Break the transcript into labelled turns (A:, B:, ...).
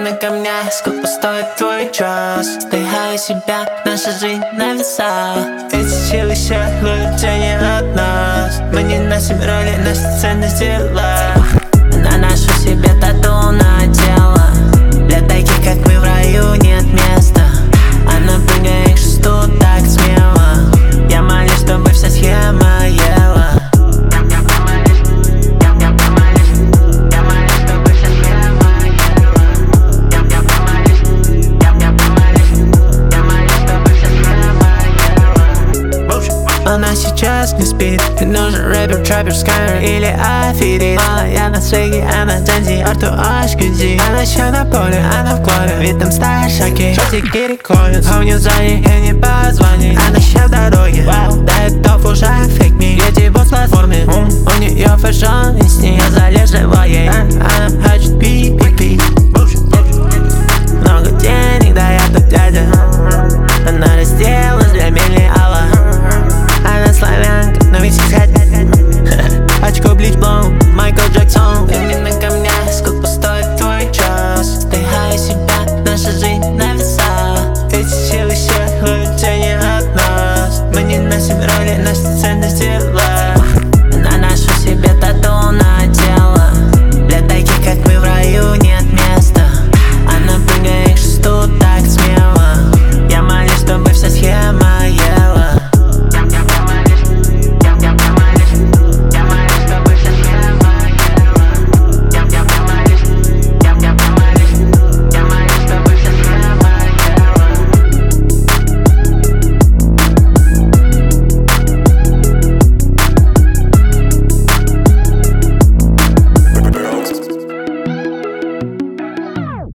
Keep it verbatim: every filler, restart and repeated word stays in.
A: на камнях, сколько стоит твой час? Вдыхаю себя, наша жизнь на весах. Эти силы сядут тени от нас. Мы не носим роли, наша ценность дела. Наношу себе тату на тело. Для таких, как мы, в раю нет места. А напрягаешь что так смело. Я молюсь, чтобы вся схема ела. Она сейчас не спит. Ты нужен рэпер, траппер, скайер или аферист. Мало я на свеге, она Дзензи, Арту Ашкизи. Она еще на поле, она в клубе, ведь там стаешь шаги. Шотики рекордят, а у нее сзади, и не позвони. Она сейчас в дороге, да это уже фейк ми. Едет в платформе, у нее фэшн, и с ней я залеживаю. Она хочет пить.